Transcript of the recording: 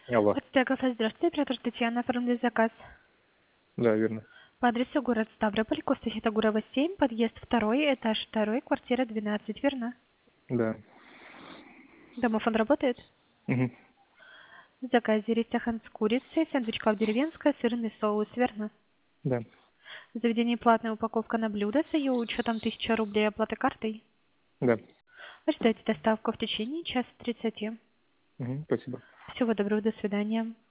Алло. Почта кафе, здравствуйте, оператор Татьяна, оформляю заказ. Да, верно. По адресу город Ставрополь, Коста Ситогурова, 7, подъезд 2, этаж 2, квартира 12, верно? Да. Домофон работает? Мгм. В заказе рис с курицей, сэндвич деревенская, сырный соус, верно? Да. В заведении платная упаковка на блюдо с ее учетом 1000 рублей оплаты картой. Да. Ожидайте доставку в течение часа 30. Мгм. Спасибо. Всего доброго, до свидания.